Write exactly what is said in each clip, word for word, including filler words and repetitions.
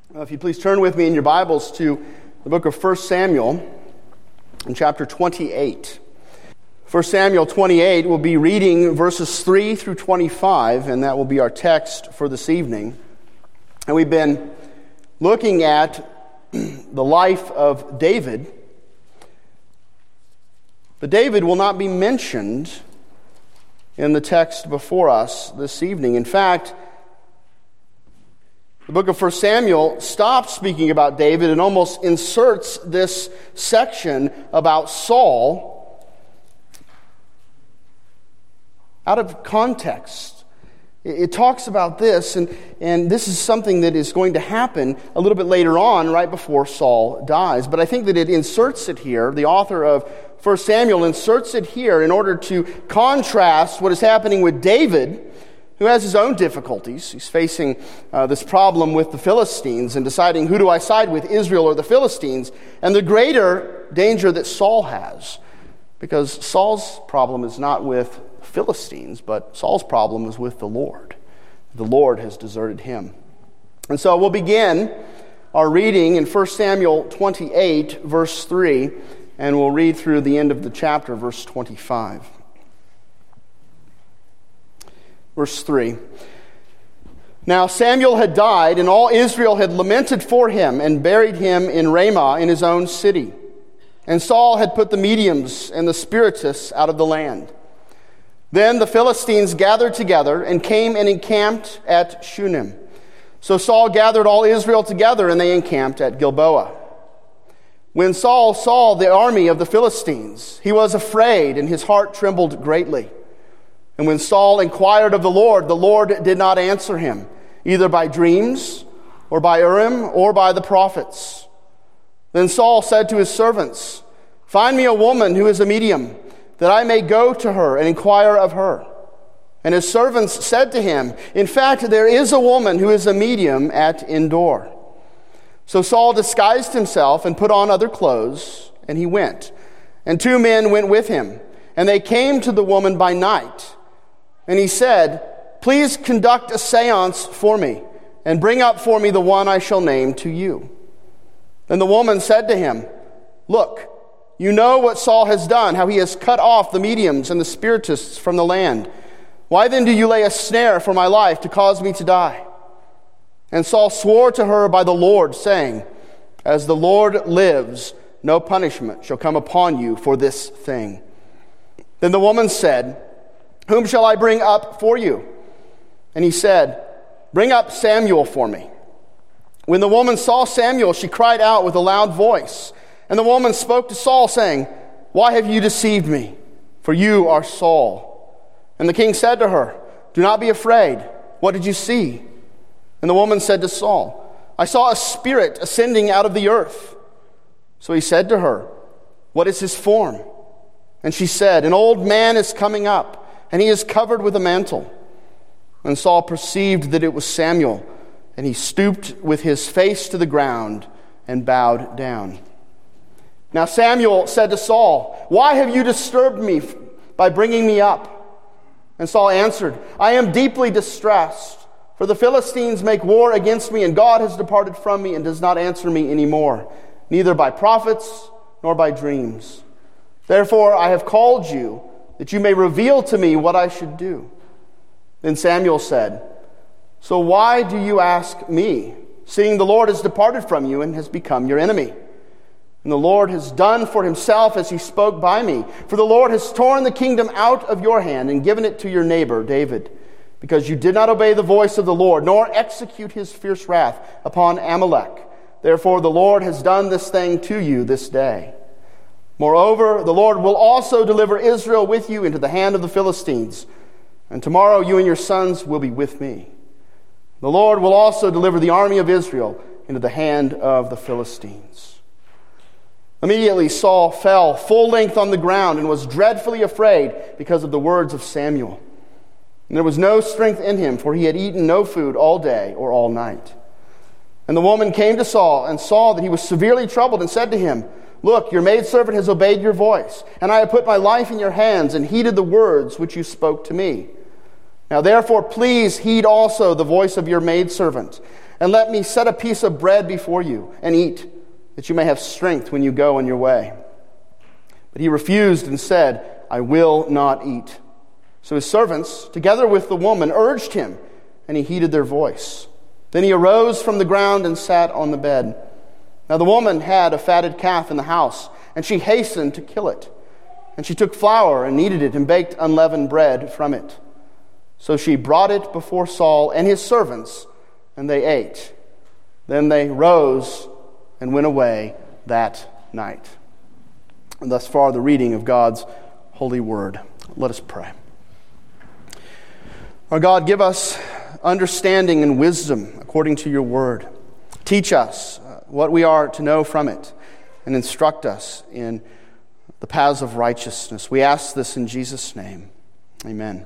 Uh, if you please turn with me in your Bibles to the book of First Samuel in chapter twenty-eight. First Samuel twenty-eight, we'll be reading verses three through twenty-five, and that will be our text for this evening. And we've been looking at the life of David. But David will not be mentioned in the text before us this evening. In fact, the book of First Samuel stops speaking about David and almost inserts this section about Saul out of context. It talks about this, and, and this is something that is going to happen a little bit later on, right before Saul dies. But I think that it inserts it here. The author of First Samuel inserts it here in order to contrast what is happening with David, who has his own difficulties. He's facing uh, this problem with the Philistines and deciding, who do I side with, Israel or the Philistines? And the greater danger that Saul has. Because Saul's problem is not with Philistines, but Saul's problem is with the Lord. The Lord has deserted him. And so we'll begin our reading in First Samuel twenty-eight, verse three, and we'll read through the end of the chapter, verse twenty-five. Verse three. Now Samuel had died, and all Israel had lamented for him, and buried him in Ramah in his own city. And Saul had put the mediums and the spiritists out of the land. Then the Philistines gathered together and came and encamped at Shunem. So Saul gathered all Israel together, and they encamped at Gilboa. When Saul saw the army of the Philistines, he was afraid, and his heart trembled greatly. And when Saul inquired of the Lord, the Lord did not answer him, either by dreams, or by Urim, or by the prophets. Then Saul said to his servants, "Find me a woman who is a medium, that I may go to her and inquire of her." And his servants said to him, "In fact, there is a woman who is a medium at Endor." So Saul disguised himself and put on other clothes, and he went. And two men went with him, and they came to the woman by night. And he said, "Please conduct a seance for me, and bring up for me the one I shall name to you." Then the woman said to him, "Look, you know what Saul has done, how he has cut off the mediums and the spiritists from the land. Why then do you lay a snare for my life to cause me to die?" And Saul swore to her by the Lord, saying, "As the Lord lives, no punishment shall come upon you for this thing." Then the woman said, "Whom shall I bring up for you?" And he said, "Bring up Samuel for me." When the woman saw Samuel, she cried out with a loud voice. And the woman spoke to Saul, saying, "Why have you deceived me? For you are Saul." And the king said to her, "Do not be afraid. What did you see?" And the woman said to Saul, "I saw a spirit ascending out of the earth." So he said to her, "What is his form?" And she said, "An old man is coming up, and he is covered with a mantle." And Saul perceived that it was Samuel, and he stooped with his face to the ground and bowed down. Now Samuel said to Saul, "Why have you disturbed me by bringing me up?" And Saul answered, "I am deeply distressed, for the Philistines make war against me, and God has departed from me and does not answer me anymore, neither by prophets nor by dreams. Therefore I have called you, that you may reveal to me what I should do." Then Samuel said, "So why do you ask me, seeing the Lord has departed from you and has become your enemy? And the Lord has done for himself as he spoke by me. For the Lord has torn the kingdom out of your hand and given it to your neighbor David, because you did not obey the voice of the Lord, nor execute his fierce wrath upon Amalek. Therefore the Lord has done this thing to you this day. Moreover, the Lord will also deliver Israel with you into the hand of the Philistines, and tomorrow you and your sons will be with me. The Lord will also deliver the army of Israel into the hand of the Philistines." Immediately Saul fell full length on the ground and was dreadfully afraid because of the words of Samuel. And there was no strength in him, for he had eaten no food all day or all night. And the woman came to Saul and saw that he was severely troubled and said to him, "Look, your maidservant has obeyed your voice, and I have put my life in your hands and heeded the words which you spoke to me. Now therefore please heed also the voice of your maidservant, And let me set a piece of bread before you, and eat, that you may have strength when you go on your way. But he refused and said, I will not eat. So his servants, together with the woman, urged him, and he heeded their voice. Then he arose from the ground and sat on the bed. Now the woman had a fatted calf in the house, and she hastened to kill it. And she took flour and kneaded it and baked unleavened bread from it. So she brought it before Saul and his servants, and they ate. Then they rose and went away that night. And thus far the reading of God's holy word. Let us pray. Our God, give us understanding and wisdom according to your word. Teach us what we are to know from it, and instruct us in the paths of righteousness. We ask this in Jesus' name. Amen.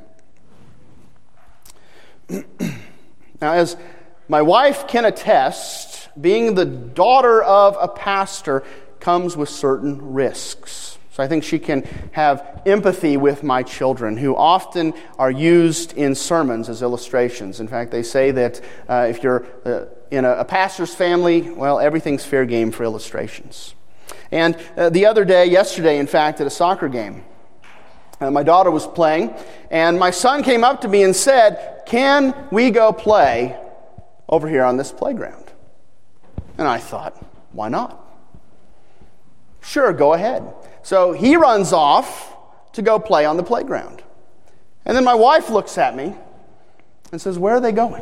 Now, as my wife can attest, being the daughter of a pastor comes with certain risks. So I think she can have empathy with my children, who often are used in sermons as illustrations. In fact, they say that uh, if you're uh, in a, a pastor's family, well, everything's fair game for illustrations. And uh, the other day, yesterday, in fact, at a soccer game, uh, my daughter was playing, and my son came up to me and said, can we go play over here on this playground? And I thought, why not? Sure, go ahead. So he runs off to go play on the playground. And then my wife looks at me and says, where are they going?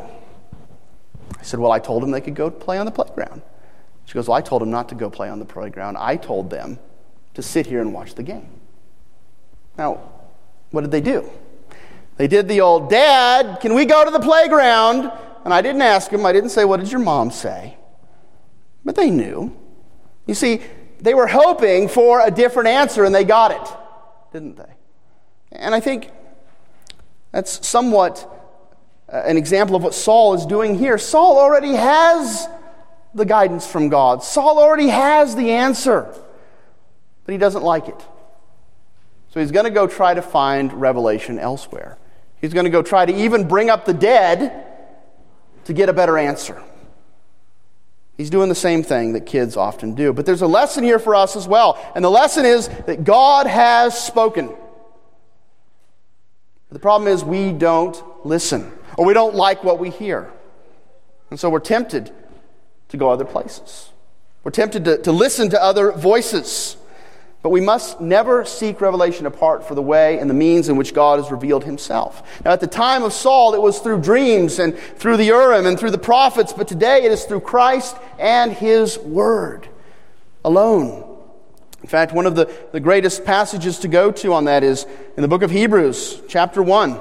I said, well, I told them they could go play on the playground. She goes, well, I told them not to go play on the playground. I told them to sit here and watch the game. Now, what did they do? They did the old, Dad, can we go to the playground? And I didn't ask them. I didn't say, what did your mom say? But they knew. You see, they were hoping for a different answer, and they got it, didn't they? And I think that's somewhat uh, an example of what Saul is doing here. Saul already has the guidance from God. Saul already has the answer, but he doesn't like it. So he's going to go try to find revelation elsewhere. He's going to go try to even bring up the dead to get a better answer. He's doing the same thing that kids often do. But there's a lesson here for us as well. And the lesson is that God has spoken. But the problem is we don't listen, or we don't like what we hear. And so we're tempted to go other places. We're tempted to, to listen to other voices. But we must never seek revelation apart from the way and the means in which God has revealed himself. Now, at the time of Saul, it was through dreams and through the Urim and through the prophets, but today it is through Christ and his word alone. In fact, one of the, the greatest passages to go to on that is in the book of Hebrews, chapter one.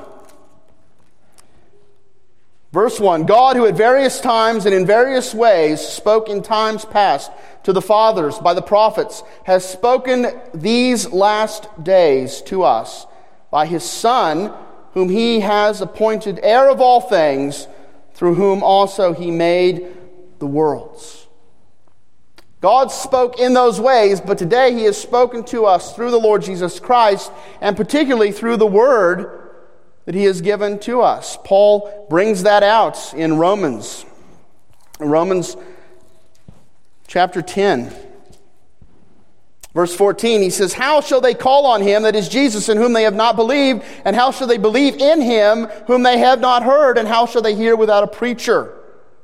Verse one, God, who at various times and in various ways spoke in times past to the fathers by the prophets, has spoken these last days to us by his Son, whom he has appointed heir of all things, through whom also he made the worlds. God spoke in those ways, but today he has spoken to us through the Lord Jesus Christ, and particularly through the Word that he has given to us. Paul brings that out in Romans. In Romans chapter ten, verse fourteen, he says, how shall they call on him, that is Jesus, in whom they have not believed? And how shall they believe in him whom they have not heard? And how shall they hear without a preacher?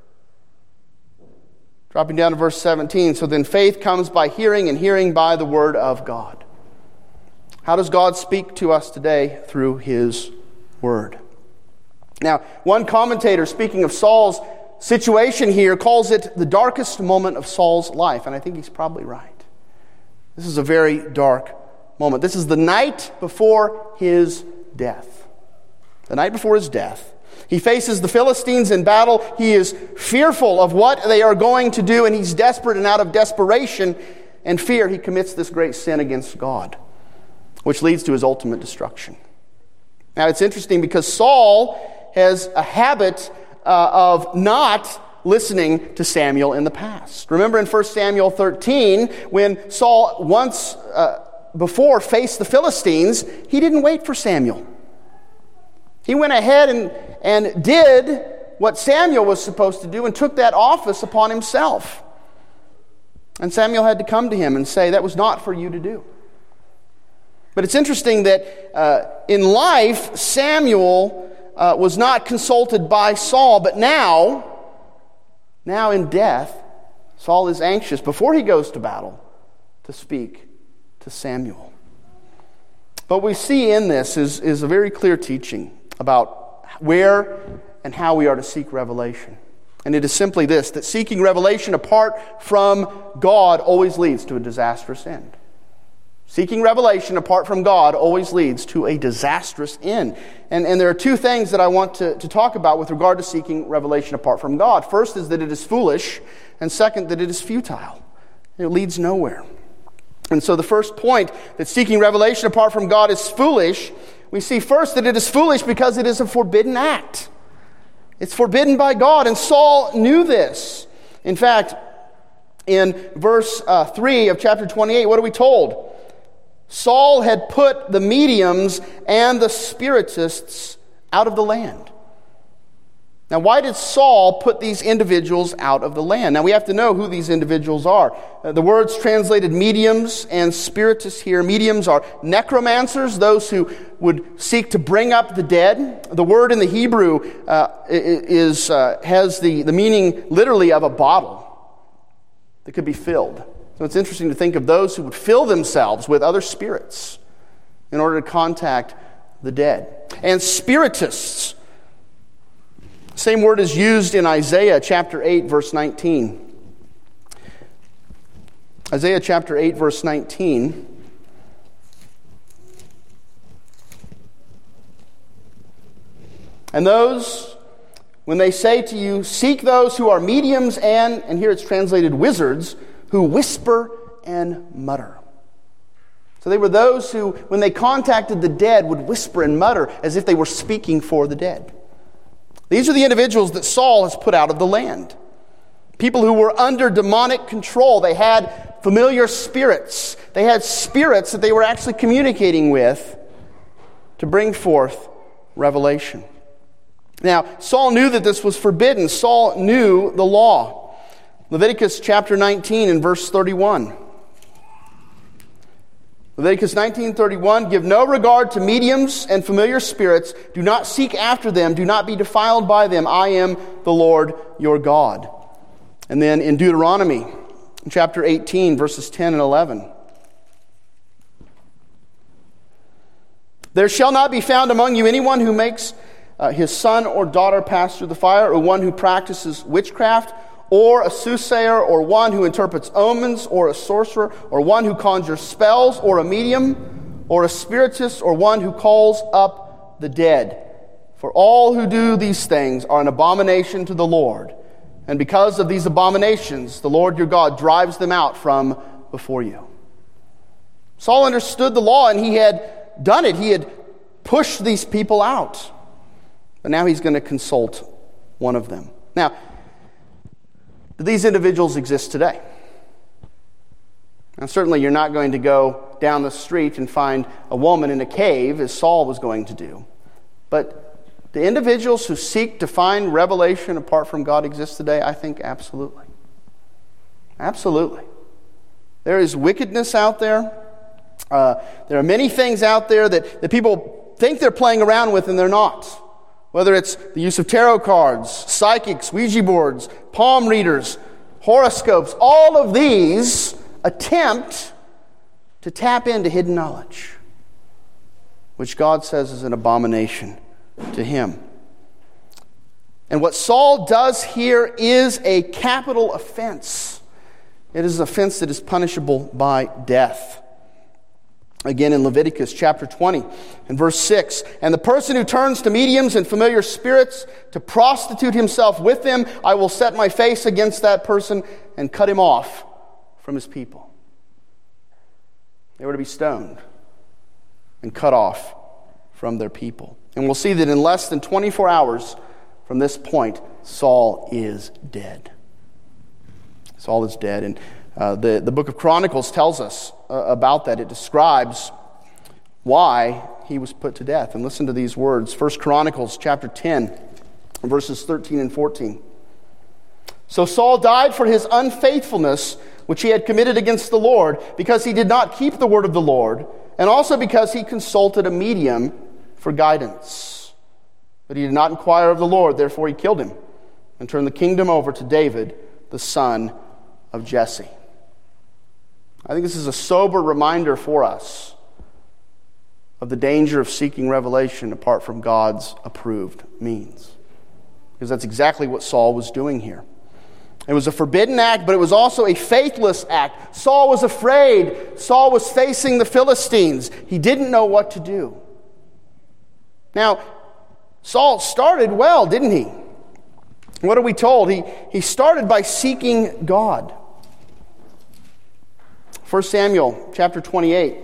Dropping down to verse seventeen, so then faith comes by hearing, and hearing by the word of God. How does God speak to us today? Through his word. Now, one commentator, speaking of Saul's situation here, calls it the darkest moment of Saul's life, and I think he's probably right. This is a very dark moment. This is the night before his death. The night before his death. He faces the Philistines in battle. He is fearful of what they are going to do, and he's desperate, and out of desperation and fear, he commits this great sin against God, which leads to his ultimate destruction. Now, it's interesting because Saul has a habit uh, of not listening to Samuel in the past. Remember in First Samuel thirteen, when Saul once uh, before faced the Philistines, he didn't wait for Samuel. He went ahead and, and did what Samuel was supposed to do and took that office upon himself. And Samuel had to come to him and say, that was not for you to do. But it's interesting that uh, in life, Samuel uh, was not consulted by Saul, but now, now in death, Saul is anxious before he goes to battle to speak to Samuel. But what we see in this is, is a very clear teaching about where and how we are to seek revelation. And it is simply this, that seeking revelation apart from God always leads to a disastrous end. Seeking revelation apart from God always leads to a disastrous end. And, and there are two things that I want to, to talk about with regard to seeking revelation apart from God. First is that it is foolish, and second, that it is futile. It leads nowhere. And so the first point, that seeking revelation apart from God is foolish, we see first that it is foolish because it is a forbidden act. It's forbidden by God, and Saul knew this. In fact, in verse uh, three of chapter twenty-eight, what are we told? Saul had put the mediums and the spiritists out of the land. Now, why did Saul put these individuals out of the land? Now, we have to know who these individuals are. Uh, the words translated mediums and spiritists here. Mediums are necromancers, those who would seek to bring up the dead. The word in the Hebrew uh, is uh, has the, the meaning literally of a bottle that could be filled. So it's interesting to think of those who would fill themselves with other spirits in order to contact the dead. And spiritists, same word is used in Isaiah chapter eight, verse nineteen. Isaiah chapter eight, verse nineteen. And those, when they say to you, seek those who are mediums and, and here it's translated wizards, who whisper and mutter. So they were those who, when they contacted the dead, would whisper and mutter as if they were speaking for the dead. These are the individuals that Saul has put out of the land. People who were under demonic control. They had familiar spirits. They had spirits that they were actually communicating with to bring forth revelation. Now, Saul knew that this was forbidden. Saul knew the law. Leviticus chapter nineteen and verse thirty-one. Leviticus nineteen thirty-one, give no regard to mediums and familiar spirits. Do not seek after them. Do not be defiled by them. I am the Lord your God. And then in Deuteronomy chapter eighteen, verses ten and eleven. There shall not be found among you anyone who makes uh, his son or daughter pass through the fire, or one who practices witchcraft, or a soothsayer, or one who interprets omens, or a sorcerer, or one who conjures spells, or a medium, or a spiritist, or one who calls up the dead. For all who do these things are an abomination to the Lord. And because of these abominations, the Lord your God drives them out from before you. Saul understood the law, and he had done it. He had pushed these people out. But now he's going to consult one of them. Now, do these individuals exist today? Now, certainly you're not going to go down the street and find a woman in a cave, as Saul was going to do. But do individuals who seek to find revelation apart from God exist today? I think absolutely. Absolutely. There is wickedness out there. Uh, there are many things out there that, that people think they're playing around with, and they're not. Whether it's the use of tarot cards, psychics, Ouija boards, palm readers, horoscopes, all of these attempt to tap into hidden knowledge, which God says is an abomination to him. And what Saul does here is a capital offense. It is an offense that is punishable by death. Again in Leviticus chapter twenty and verse six. And the person who turns to mediums and familiar spirits to prostitute himself with them, I will set my face against that person and cut him off from his people. They were to be stoned and cut off from their people. And we'll see that in less than twenty-four hours from this point, Saul is dead. Saul is dead. And uh, the, the book of Chronicles tells us uh, about that. It describes why he was put to death. And listen to these words. First Chronicles chapter ten verses thirteen and fourteen. So Saul died for his unfaithfulness, which he had committed against the Lord, because he did not keep the word of the Lord, and also because he consulted a medium for guidance. But he did not inquire of the Lord, therefore he killed him, and turned the kingdom over to David, the son of Jesse. I think this is a sober reminder for us of the danger of seeking revelation apart from God's approved means. Because that's exactly what Saul was doing here. It was a forbidden act, but it was also a faithless act. Saul was afraid. Saul was facing the Philistines. He didn't know what to do. Now, Saul started well, didn't he? What are we told? He, he started by seeking God. First Samuel chapter twenty-eight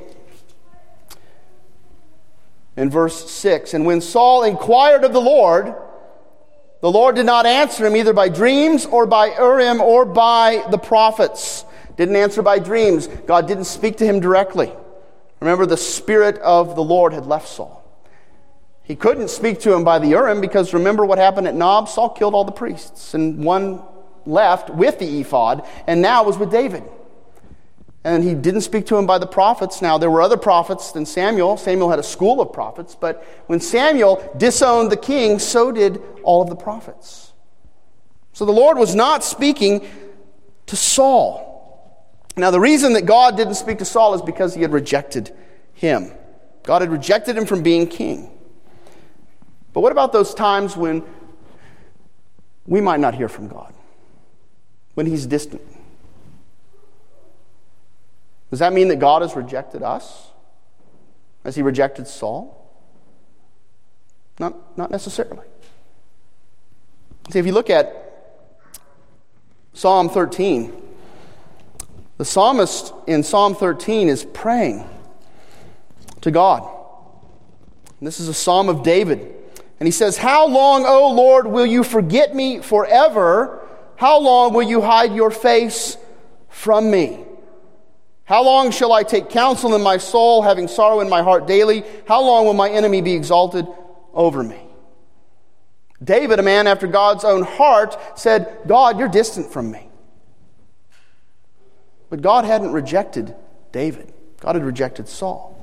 and verse six. And when Saul inquired of the Lord, the Lord did not answer him either by dreams or by Urim or by the prophets. Didn't answer by dreams. God didn't speak to him directly. Remember, the Spirit of the Lord had left Saul. He couldn't speak to him by the Urim because remember what happened at Nob? Saul killed all the priests and one left with the ephod and now was with David. And he didn't speak to him by the prophets. Now, there were other prophets than Samuel. Samuel had a school of prophets. But when Samuel disowned the king, so did all of the prophets. So the Lord was not speaking to Saul. Now, the reason that God didn't speak to Saul is because he had rejected him. God had rejected him from being king. But what about those times when we might not hear from God? When he's distant? Does that mean that God has rejected us as he rejected Saul? Not, not necessarily. See, if you look at Psalm thirteen, the psalmist in Psalm thirteen is praying to God. And this is a psalm of David. And he says, "How long, O Lord, will you forget me forever? How long will you hide your face from me? How long shall I take counsel in my soul, having sorrow in my heart daily? How long will my enemy be exalted over me?" David, a man after God's own heart, said, "God, you're distant from me." But God hadn't rejected David. God had rejected Saul.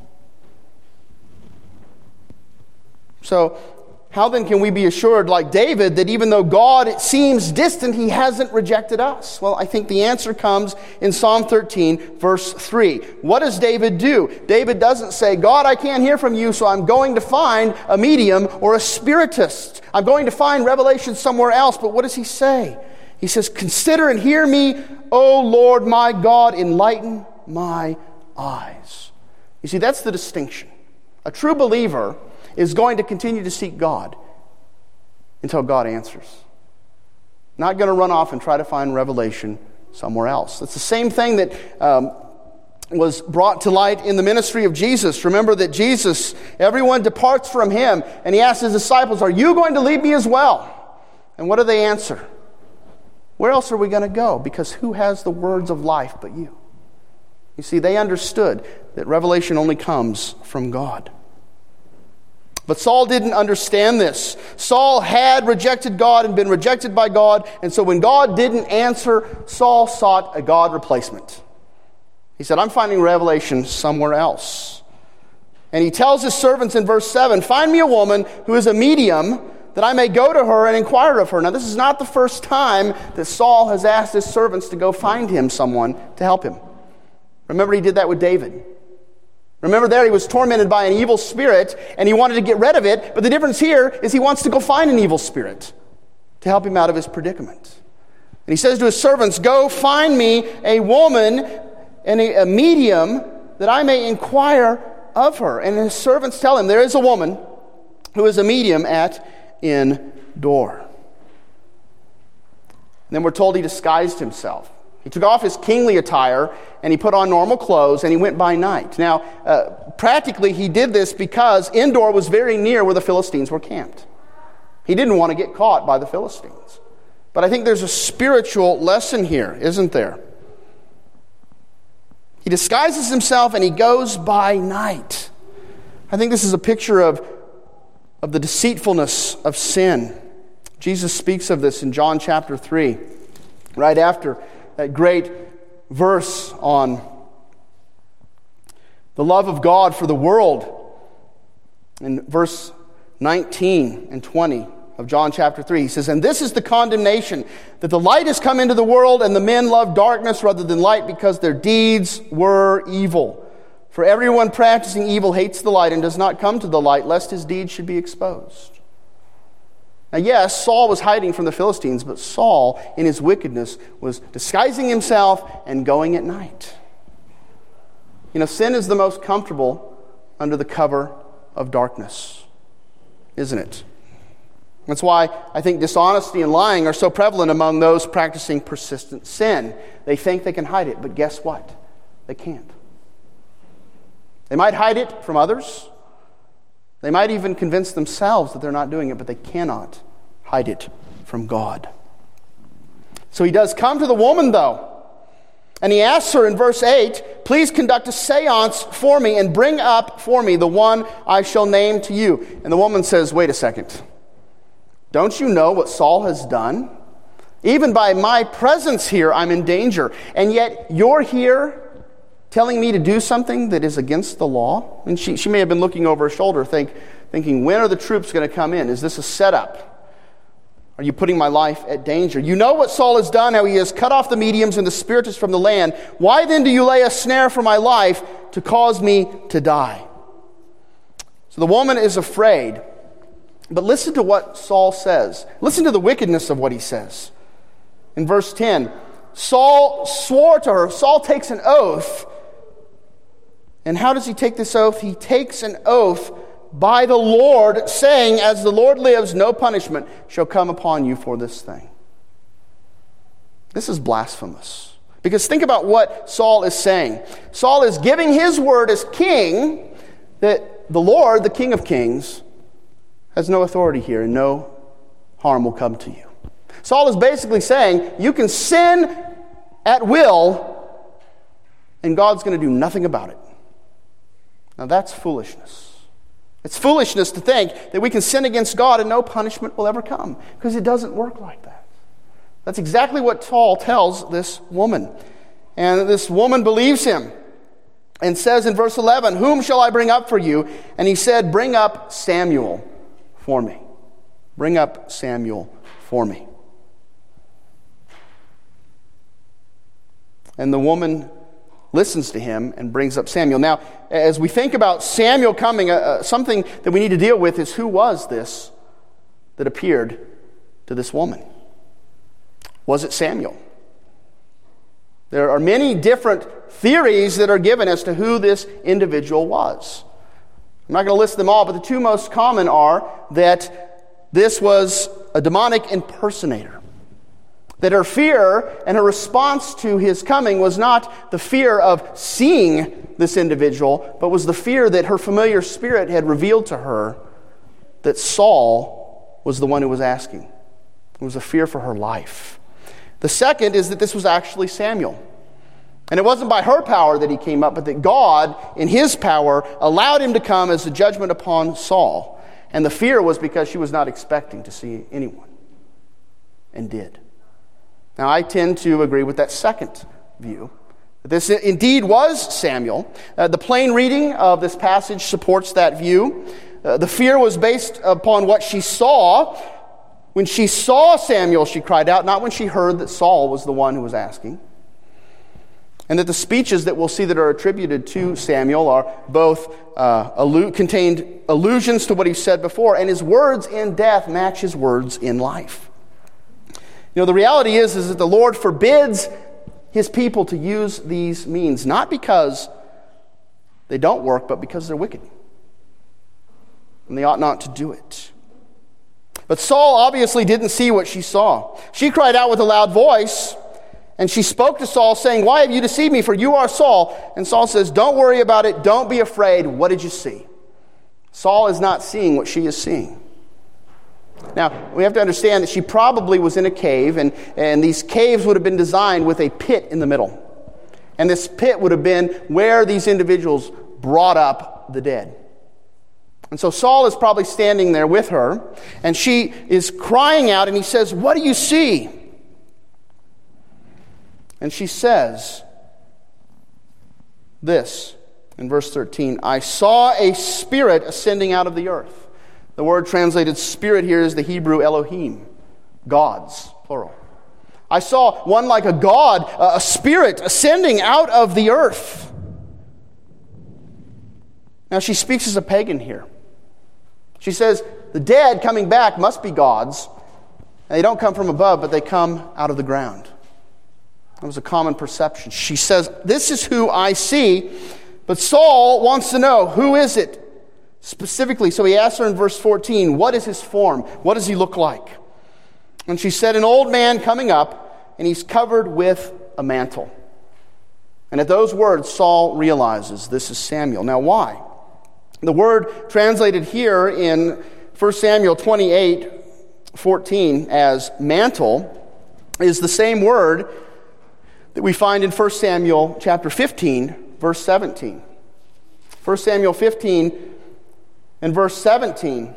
So, how then can we be assured, like David, that even though God seems distant, he hasn't rejected us? Well, I think the answer comes in Psalm thirteen, verse three. What does David do? David doesn't say, "God, I can't hear from you, so I'm going to find a medium or a spiritist. I'm going to find revelation somewhere else." But what does he say? He says, "Consider and hear me, O Lord my God, enlighten my eyes." You see, that's the distinction. A true believer is going to continue to seek God until God answers. Not going to run off and try to find revelation somewhere else. It's the same thing that um, was brought to light in the ministry of Jesus. Remember that Jesus, everyone departs from him, and he asked his disciples, "Are you going to leave me as well?" And what do they answer? "Where else are we going to go? Because who has the words of life but you?" You see, they understood that revelation only comes from God. But Saul didn't understand this. Saul had rejected God and been rejected by God, and so when God didn't answer, Saul sought a God replacement. He said, "I'm finding revelation somewhere else." And he tells his servants in verse seven, "Find me a woman who is a medium, that I may go to her and inquire of her." Now, this is not the first time that Saul has asked his servants to go find him someone to help him. Remember, he did that with David. Remember there, he was tormented by an evil spirit, and he wanted to get rid of it. But the difference here is he wants to go find an evil spirit to help him out of his predicament. And he says to his servants, "Go find me a woman and a, a medium that I may inquire of her." And his servants tell him, there is a woman who is a medium at Endor. And then we're told he disguised himself. He took off his kingly attire and he put on normal clothes and he went by night. Now, uh, practically he did this because Endor was very near where the Philistines were camped. He didn't want to get caught by the Philistines. But I think there's a spiritual lesson here, isn't there? He disguises himself and he goes by night. I think this is a picture of, of the deceitfulness of sin. Jesus speaks of this in John chapter three, right after that great verse on the love of God for the world. In verse nineteen and twenty of John chapter three, he says, "And this is the condemnation, that the light has come into the world, and the men love darkness rather than light, because their deeds were evil. For everyone practicing evil hates the light and does not come to the light, lest his deeds should be exposed." Now yes, Saul was hiding from the Philistines, but Saul, in his wickedness, was disguising himself and going at night. You know, sin is the most comfortable under the cover of darkness, isn't it? That's why I think dishonesty and lying are so prevalent among those practicing persistent sin. They think they can hide it, but guess what? They can't. They might hide it from others. They might even convince themselves that they're not doing it, but they cannot hide it from God. So he does come to the woman, though. And he asks her in verse eight, "Please conduct a seance for me and bring up for me the one I shall name to you." And the woman says, "Wait a second. Don't you know what Saul has done? Even by my presence here, I'm in danger. And yet you're here telling me to do something that is against the law?" And she, she may have been looking over her shoulder, think, thinking, when are the troops going to come in? Is this a setup? Are you putting my life at danger? You know what Saul has done, how he has cut off the mediums and the spiritists from the land. Why then do you lay a snare for my life to cause me to die? So the woman is afraid. But listen to what Saul says. Listen to the wickedness of what he says. In verse ten, Saul swore to her. Saul takes an oath. And how does he take this oath? He takes an oath by the Lord, saying, "As the Lord lives, no punishment shall come upon you for this thing." This is blasphemous. Because think about what Saul is saying. Saul is giving his word as king that the Lord, the King of Kings, has no authority here and no harm will come to you. Saul is basically saying, you can sin at will and God's going to do nothing about it. Now that's foolishness. It's foolishness to think that we can sin against God and no punishment will ever come, because it doesn't work like that. That's exactly what Saul tells this woman. And this woman believes him and says in verse eleven, "Whom shall I bring up for you?" And he said, "Bring up Samuel for me. Bring up Samuel for me." And the woman listens to him and brings up Samuel. Now, as we think about Samuel coming, uh, something that we need to deal with is, who was this that appeared to this woman? Was it Samuel? There are many different theories that are given as to who this individual was. I'm not going to list them all, but the two most common are that this was a demonic impersonator. That her fear and her response to his coming was not the fear of seeing this individual, but was the fear that her familiar spirit had revealed to her that Saul was the one who was asking. It was a fear for her life. The second is that this was actually Samuel. And it wasn't by her power that he came up, but that God, in his power, allowed him to come as a judgment upon Saul. And the fear was because she was not expecting to see anyone, and did. Now, I tend to agree with that second view. This indeed was Samuel. Uh, the plain reading of this passage supports that view. Uh, the fear was based upon what she saw. When she saw Samuel, she cried out, not when she heard that Saul was the one who was asking. And that the speeches that we'll see that are attributed to Samuel are both uh, allu- contained allusions to what he said before, and his words in death match his words in life. You know, the reality is, is that the Lord forbids his people to use these means, not because they don't work, but because they're wicked. And they ought not to do it. But Saul obviously didn't see what she saw. She cried out with a loud voice, and she spoke to Saul, saying, "Why have you deceived me? For you are Saul." And Saul says, "Don't worry about it. Don't be afraid. What did you see?" Saul is not seeing what she is seeing. Now, we have to understand that she probably was in a cave, and, and these caves would have been designed with a pit in the middle. And this pit would have been where these individuals brought up the dead. And so Saul is probably standing there with her, and she is crying out, and he says, "What do you see?" And she says this in verse thirteen, "I saw a spirit ascending out of the earth." The word translated spirit here is the Hebrew Elohim, gods, plural. "I saw one like a god, a spirit ascending out of the earth." Now she speaks as a pagan here. She says the dead coming back must be gods. And they don't come from above, but they come out of the ground. That was a common perception. She says, "This is who I see." But Saul wants to know, who is it specifically? So he asks her in verse fourteen, what is his form? What does he look like? And she said, "An old man coming up, and he's covered with a mantle." And at those words, Saul realizes this is Samuel. Now why? The word translated here in First Samuel twenty-eight fourteen as mantle is the same word that we find in First Samuel chapter fifteen, verse seventeen. First Samuel fifteen and verse seventeen.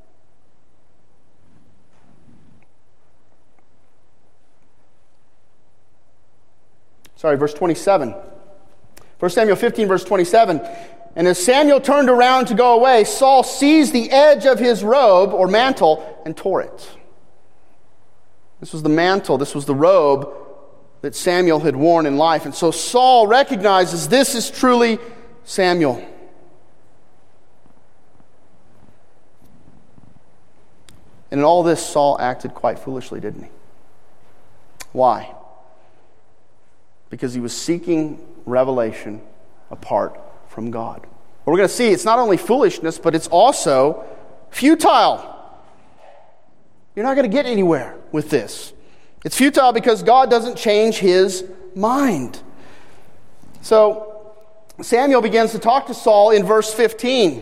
Sorry, verse twenty-seven. First Samuel fifteen, verse twenty-seven. "And as Samuel turned around to go away, Saul seized the edge of his robe or mantle and tore it." This was the mantle, this was the robe that Samuel had worn in life. And so Saul recognizes this is truly Samuel. And in all this, Saul acted quite foolishly, didn't he? Why? Because he was seeking revelation apart from God. But we're going to see it's not only foolishness, but it's also futile. You're not going to get anywhere with this. It's futile because God doesn't change his mind. So Samuel begins to talk to Saul in verse fifteen.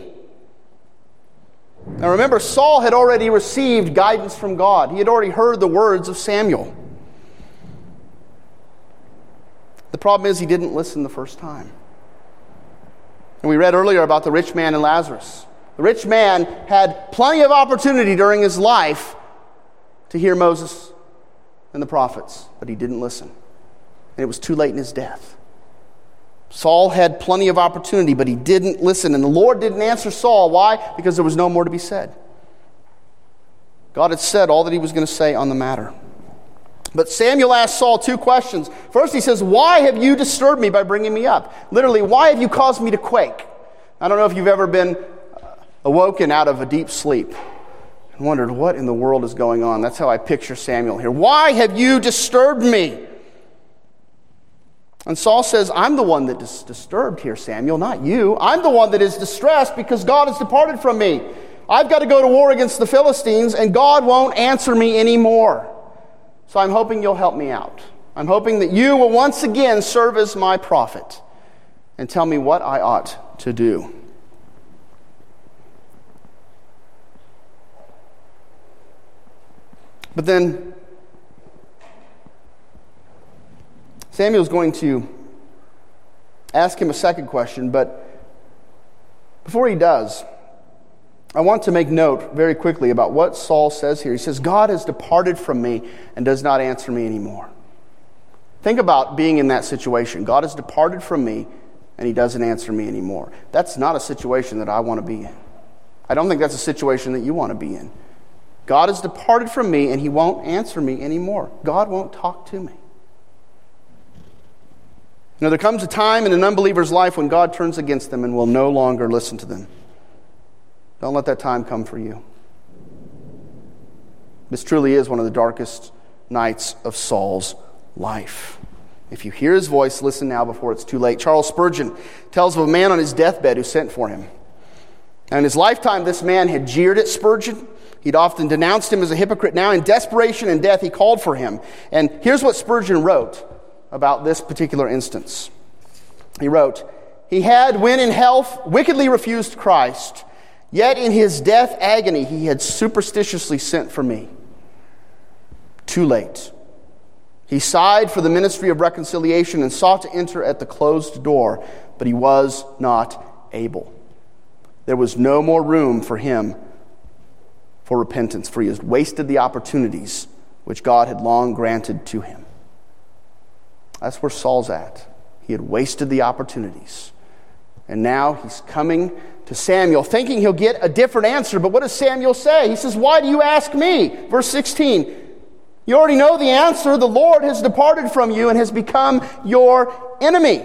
Now remember, Saul had already received guidance from God. He had already heard the words of Samuel. The problem is he didn't listen the first time. And we read earlier about the rich man and Lazarus. The rich man had plenty of opportunity during his life to hear Moses and the prophets, but he didn't listen. And it was too late in his death. Saul had plenty of opportunity, but he didn't listen. And the Lord didn't answer Saul. Why? Because there was no more to be said. God had said all that he was going to say on the matter. But Samuel asked Saul two questions. First he says, "Why have you disturbed me by bringing me up?" Literally, why have you caused me to quake? I don't know if you've ever been awoken out of a deep sleep and wondered what in the world is going on. That's how I picture Samuel here. Why have you disturbed me? And Saul says, "I'm the one that is disturbed here, Samuel, not you. I'm the one that is distressed because God has departed from me. I've got to go to war against the Philistines, and God won't answer me anymore. So I'm hoping you'll help me out. I'm hoping that you will once again serve as my prophet and tell me what I ought to do." But then Samuel's going to ask him a second question, but before he does, I want to make note very quickly about what Saul says here. He says, "God has departed from me and does not answer me anymore." Think about being in that situation. God has departed from me and he doesn't answer me anymore. That's not a situation that I want to be in. I don't think that's a situation that you want to be in. God has departed from me and he won't answer me anymore. God won't talk to me. You know, there comes a time in an unbeliever's life when God turns against them and will no longer listen to them. Don't let that time come for you. This truly is one of the darkest nights of Saul's life. If you hear his voice, listen now before it's too late. Charles Spurgeon tells of a man on his deathbed who sent for him. And in his lifetime, this man had jeered at Spurgeon. He'd often denounced him as a hypocrite. Now, in desperation and death, he called for him. And here's what Spurgeon wrote about this particular instance. He wrote, "He had, when in health, wickedly refused Christ. Yet in his death agony, he had superstitiously sent for me. Too late. He sighed for the ministry of reconciliation and sought to enter at the closed door, but he was not able. there was no more room for him for repentance, for he has wasted the opportunities which God had long granted to him. That's where Saul's at. He had wasted the opportunities. And now he's coming to Samuel, thinking he'll get a different answer. But what does Samuel say? He says, "Why do you ask me?" Verse sixteen, "You already know the answer. The Lord has departed from you and has become your enemy."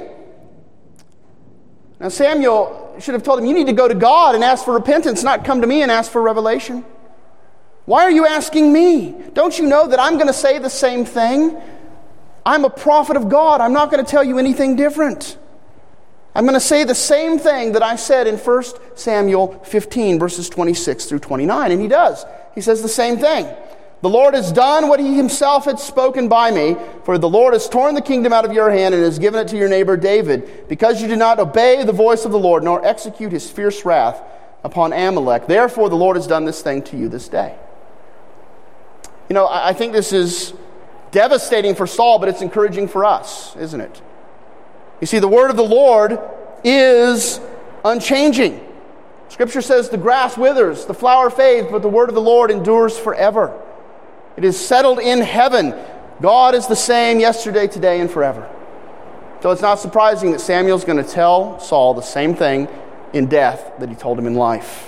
Now Samuel should have told him, "You need to go to God and ask for repentance, not come to me and ask for revelation. Why are you asking me? Don't you know that I'm going to say the same thing? I'm a prophet of God. I'm not going to tell you anything different. I'm going to say the same thing that I said in First Samuel fifteen, verses twenty-six through twenty-nine. And he does. He says the same thing. "The Lord has done what he himself had spoken by me, for the Lord has torn the kingdom out of your hand and has given it to your neighbor David, because you did not obey the voice of the Lord, nor execute his fierce wrath upon Amalek. Therefore the Lord has done this thing to you this day." You know, I think this is devastating for Saul, but it's encouraging for us, isn't it? You see, the word of the Lord is unchanging. Scripture says the grass withers, the flower fades, but the word of the Lord endures forever. It is settled in heaven. God is the same yesterday, today, and forever. So it's not surprising that Samuel's going to tell Saul the same thing in death that he told him in life.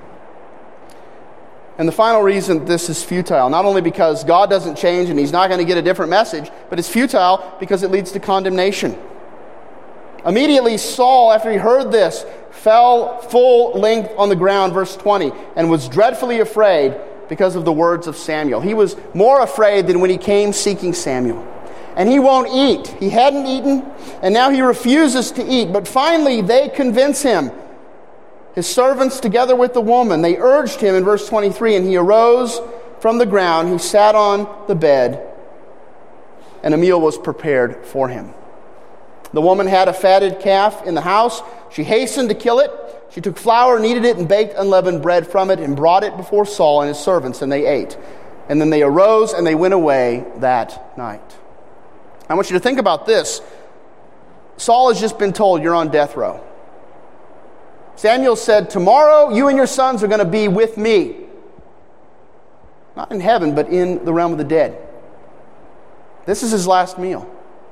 And the final reason this is futile, not only because God doesn't change and he's not going to get a different message, but it's futile because it leads to condemnation. Immediately Saul, after he heard this, fell full length on the ground, verse twenty, and was dreadfully afraid because of the words of Samuel. He was more afraid than when he came seeking Samuel. And he won't eat. He hadn't eaten, and now he refuses to eat. But finally they convince him. His servants, together with the woman, they urged him in verse twenty-three, and he arose from the ground. He sat on the bed, and a meal was prepared for him. The woman had a fatted calf in the house. She hastened to kill it. She took flour, kneaded it, and baked unleavened bread from it, and brought it before Saul and his servants, and they ate. And then they arose, and they went away that night. I want you to think about this. Saul has just been told, "You're on death row." Samuel said, "Tomorrow you and your sons are going to be with me." Not in heaven, but in the realm of the dead. This is his last meal.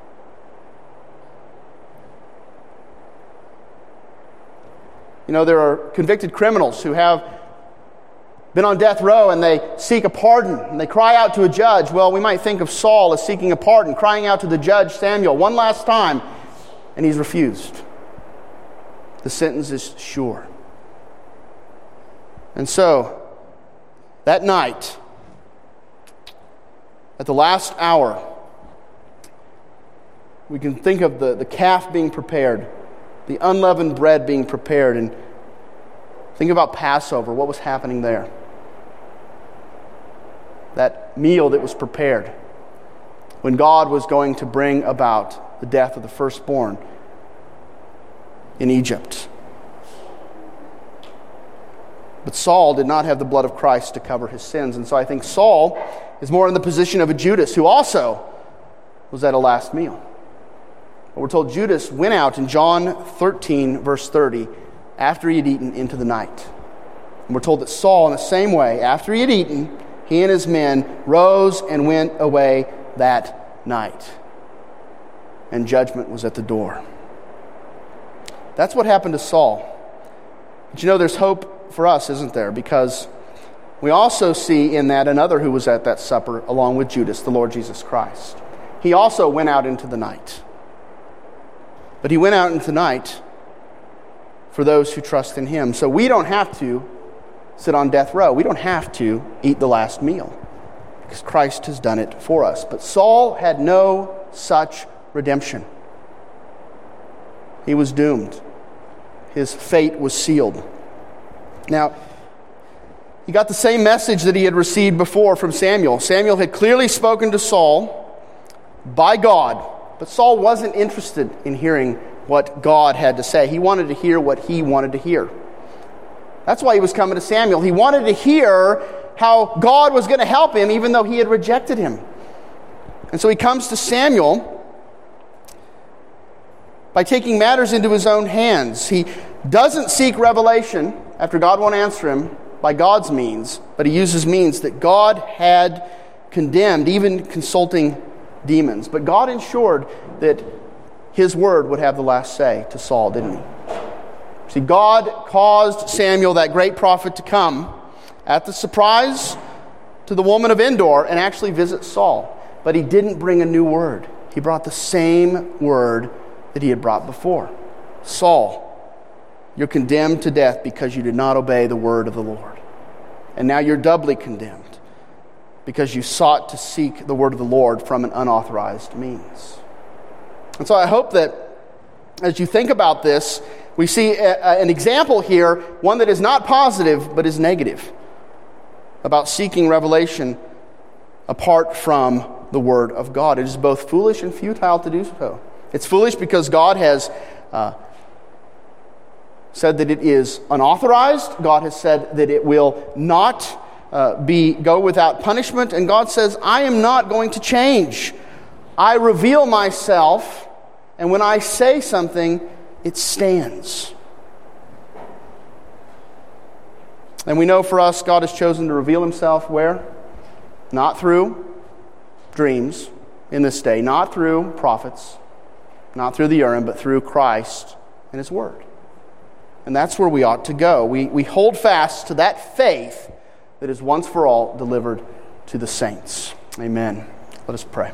You know, there are convicted criminals who have been on death row and they seek a pardon and they cry out to a judge. Well, we might think of Saul as seeking a pardon, crying out to the judge Samuel one last time, and he's refused. The sentence is sure. And so, that night, at the last hour, we can think of the, the calf being prepared, the unleavened bread being prepared, and think about Passover, what was happening there. That meal that was prepared when God was going to bring about the death of the firstborn in Egypt. But Saul did not have the blood of Christ to cover his sins. And so I think Saul is more in the position of a Judas, who also was at a last meal. But we're told Judas went out in John thirteen, verse thirty, after he had eaten into the night. And we're told that Saul, in the same way, after he had eaten, he and his men rose and went away that night. And judgment was at the door. That's what happened to Saul. But you know, there's hope for us, isn't there? Because we also see in that another who was at that supper along with Judas, the Lord Jesus Christ. He also went out into the night. But he went out into the night for those who trust in him. So we don't have to sit on death row. We don't have to eat the last meal because Christ has done it for us. But Saul had no such redemption. He was doomed. His fate was sealed. Now, he got the same message that he had received before from Samuel. Samuel had clearly spoken to Saul by God, but Saul wasn't interested in hearing what God had to say. He wanted to hear what he wanted to hear. That's why he was coming to Samuel. He wanted to hear how God was going to help him, even though he had rejected him. And so he comes to Samuel by taking matters into his own hands. He doesn't seek revelation after God won't answer him by God's means, but he uses means that God had condemned, even consulting demons. But God ensured that his word would have the last say to Saul, didn't he? See, God caused Samuel, that great prophet, to come at the surprise to the woman of Endor and actually visit Saul. But he didn't bring a new word. He brought the same word that he had brought before. Saul, you're condemned to death because you did not obey the word of the Lord. And now you're doubly condemned because you sought to seek the word of the Lord from an unauthorized means. And so I hope that as you think about this, we see a, an example here, one that is not positive but is negative, about seeking revelation apart from the word of God. It is both foolish and futile to do so. It's foolish because God has uh, said that it is unauthorized. God has said that it will not uh, be go without punishment. And God says, I am not going to change. I reveal myself, and when I say something, it stands. And we know for us, God has chosen to reveal himself where? Not through dreams in this day, not through prophets, not through the Urim, but through Christ and his word. And that's where we ought to go. We, we hold fast to that faith that is once for all delivered to the saints. Amen. Let us pray.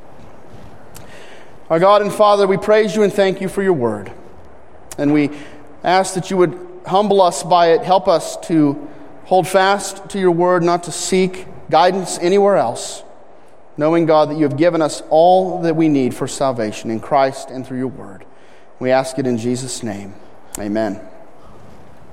Our God and Father, we praise you and thank you for your word. And we ask that you would humble us by it. Help us to hold fast to your word, not to seek guidance anywhere else, knowing, God, that you have given us all that we need for salvation in Christ and through your word. We ask it in Jesus' name. Amen.